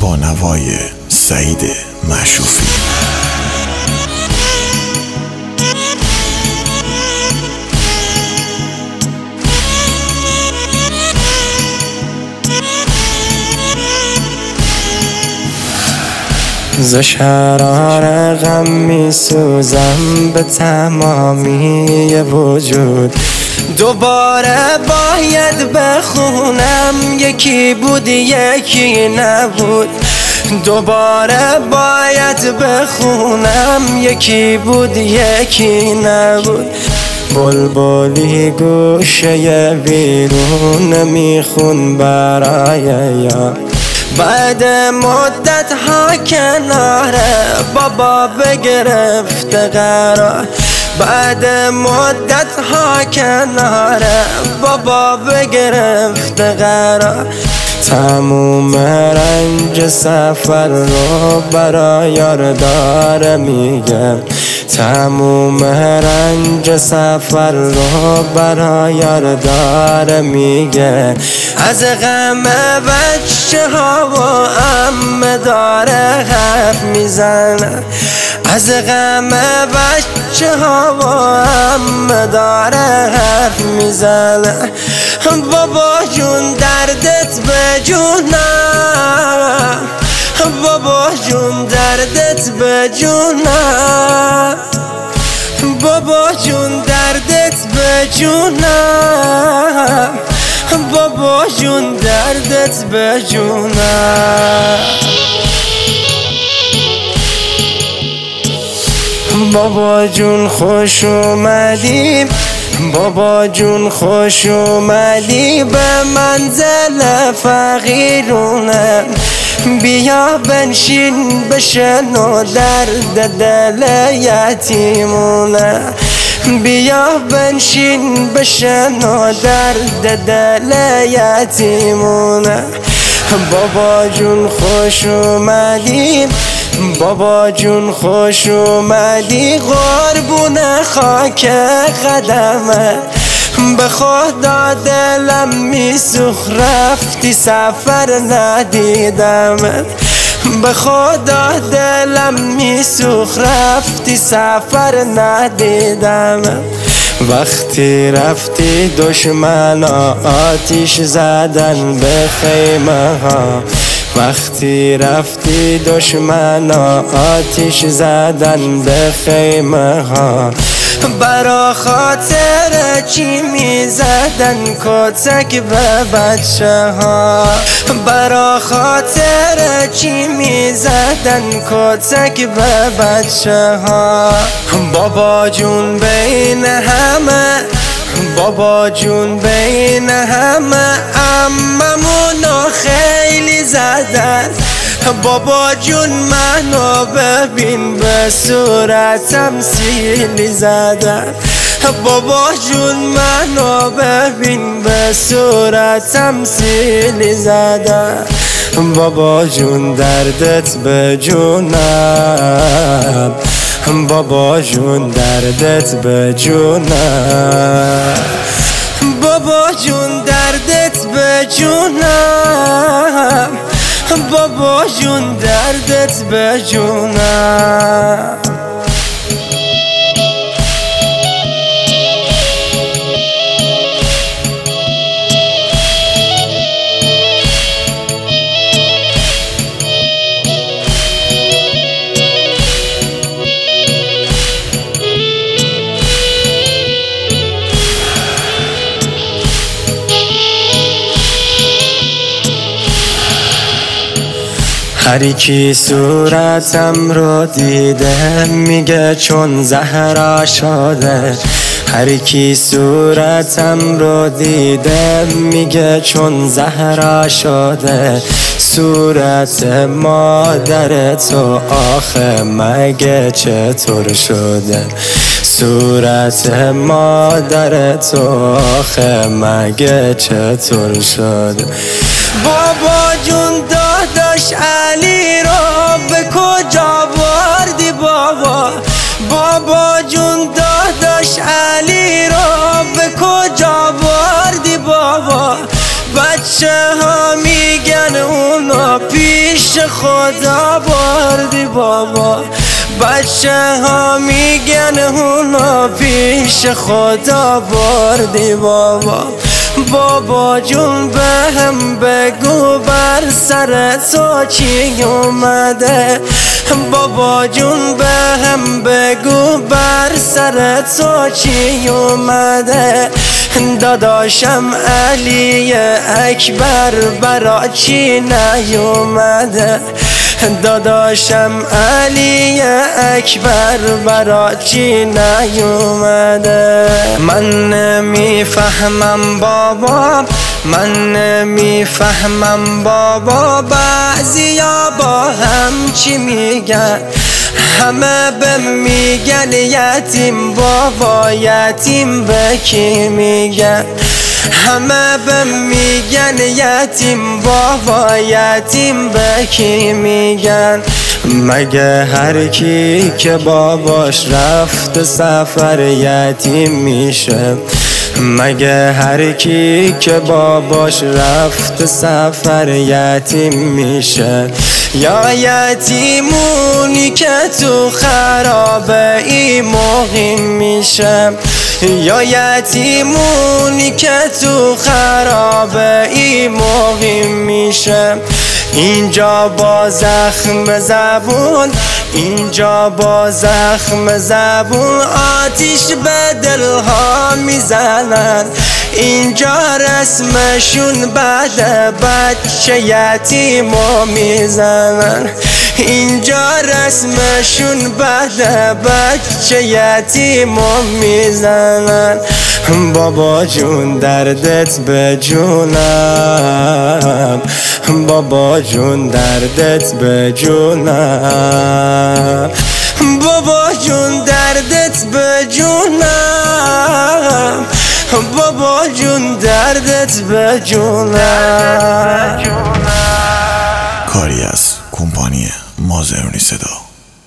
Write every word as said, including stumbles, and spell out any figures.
با نوای سعید معشوفی. ز شرار غم می سوزم به تمامی وجود، دوباره باید بخونم یکی بود یکی نبود، دوباره باید بخونم یکی بود یکی نبود. بلبلی گوشه ویرون میخون برای یار، بعد مدت ها کناره بابا بگرفته قرار، بعد مدت ها کناره بابا بگرفته قرار. تموم رنج سفر رو برای یار داره میگم، تموم رنج سفر رو برای یار داره میگه. از غم بچه ها و عمه داره حرف میزنه، از غم بچه ها و عمه داره حرف میزنه. بابا جون دردت به جونم، بابا جون دردت به جونم، بابا جون دردت به جونم، بابا جون دردت به جونم. بابا جون خوش اومدی، بابا جون خوش اومدی به منزل فقیرونه، بیا بنشین بشنو درد دل یتیمونه، بیا بنشین بشنو درد دل یتیمونه. بابا جون خوش اومدی، بابا جون خوش اومدی قربون خاک قدمه، به خدا دلم میسوخ رفتی سفر ندیدمت، به خدا دلم میسوخ رفتی سفر ندیدمت. وقتی رفتی دشمنا آتیش زدن به خیمه ها، وقتی رفتی دشمنا آتیش زدن به خیمه ها. برا خاطر چی میزدن کتک به بچه ها، برا خاطر چی میزدن کتک به بچه ها. بابا جون بین همه، بابا جون بین همه عممونو خیلی زدن، بابا جون منو ببین به صورتم سیلی زدن، بابا جون منو ببین به صورتم سیلی زدن. بابا جون دردت به جونم، بابا جون دردت به جونم، بابا جون دردت به جونم، بابا جون دردت به جونم. هر کی صورتم رو دیده میگه چون زهرا شده، هر کی صورتم رو دیده میگه چون زهرا شده. صورت مادر تو آخه مگه چطور شده، صورت مادر تو آخه مگه چطور شده. بابا جون داداش علی رو به کجا بردی بابا، بابا جون داداش علی رو به کجا بردی بابا. بچه ها میگن اونو پیش خدا بردی بابا. بچه ها میگن اونا پیش خدا بردی بابا. بابا جون به هم بگو بر سر تو چی اومده. بابا جون به هم بگو بر سر تو چی اومده. داداشم علی اکبر برا چی نیومده. داداشم علی اکبر برا چی نیومده. من نمیفهمم بابا، من نمیفهمم بابا، بعضیا با هم چی میگن. همه به میگن یتیم بابا، یتیم به کی میگن؟ همه به میگن یتیم بابا، یتیم به کی میگن؟ مگه هر کی که باباش رفت سفر یتیم میشه؟ مگه هر کی که باباش رفت سفر یتیم میشه؟ یا یتیمونی که تو خرابه ای مقیم میشه؟ یا یتیمونی که تو خرابه ای مقیم میشه؟ اینجا با زخم زبون، اینجا با زخم زبون آتیش به دلها میزنن. اینجا رسمشون بعد بچه یتیمو میزنن. اینجا رسمشون بعد بچه یتیمو میزنن. بابا جون دردت به جونم، بابا جون دردت به جونم، بابا جون دردت به جونم، بابا جون دردت به جونم. کاری از کمپانی مازرونی صدا.